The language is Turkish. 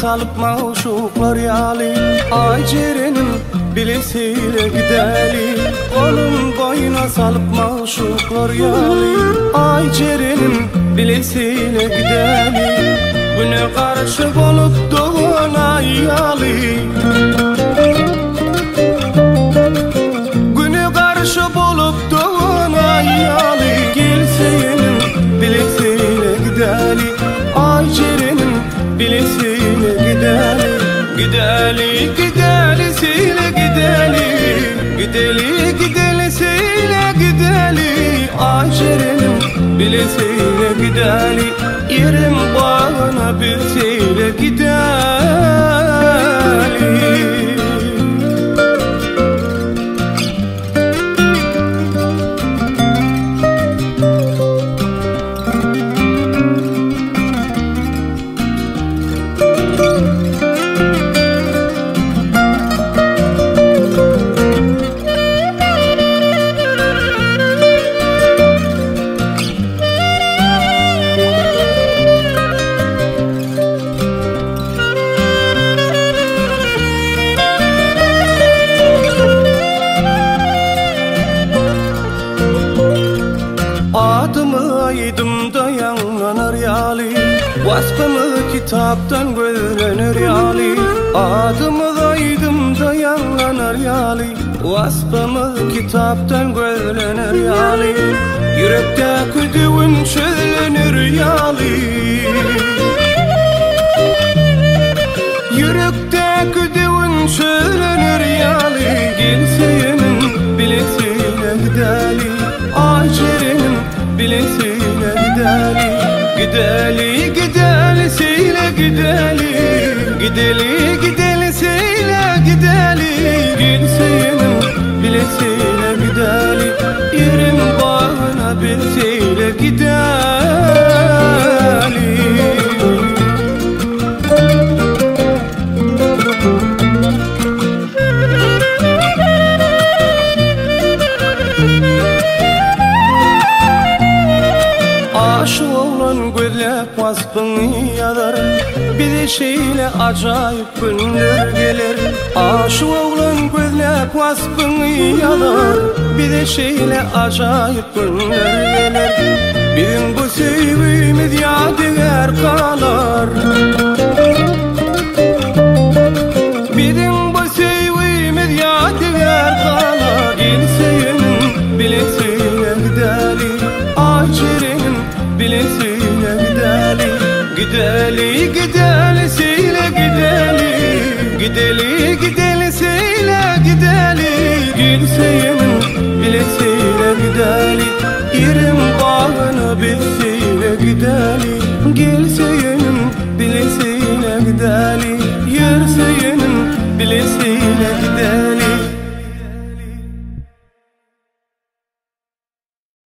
salıp maşuklar yali, ay cerenim bilesiyle gideli. Kolum boyuna salıp maşuklar yali, ay cerenim bilesiyle gideli. Güne karşı bolup doğan ayali, güne karşı bolup doğan ayali. Gelseyenin bilesiyle gideli, ay cerenim bilesiyle gideli. Gideli gidelisiyle gideli, gideli gidelisiyle gideli. Ay cerenim bilesiyle gideli, yerim bağına bilsiyle gideli. Adımı aydımda yanlanır yali, vasfımı kitaptan görünür yali. Adımı aydımda yanlanır yali, vasfımı kitaptan görünür yali. Yürekte küdüğün söylenir yali, yürekte küdüğün söylenir yali. Gelseyenin bilesiyle gideli, ay cerenim bilesiyle gideli. Gideli gidelisiyle gideli, gideli gidelisiyle gideli. Gelseyenin bilesiyle gideli, yerim bağına bilsiyle gideli. Aşı oğlan gözlep vasfını yazar, bir de şeyle acayip günler gelir. Aşı oğlan gözlep vasfını yazar, bir de şeyle acayip günler gelir. Bizim bu sevgimiz yadigar kalar, bizim bu sevgimiz yadigar kalar. Gelseyenin bilesiyle gideli, ay cerenim bilesiyle gideli. Gideli gidelisiyle gideli, gideli gidelisiyle gideli. Gelseyenin bilesiyle gideli, yerim bağına bilsiyle gideli. Gelseyenin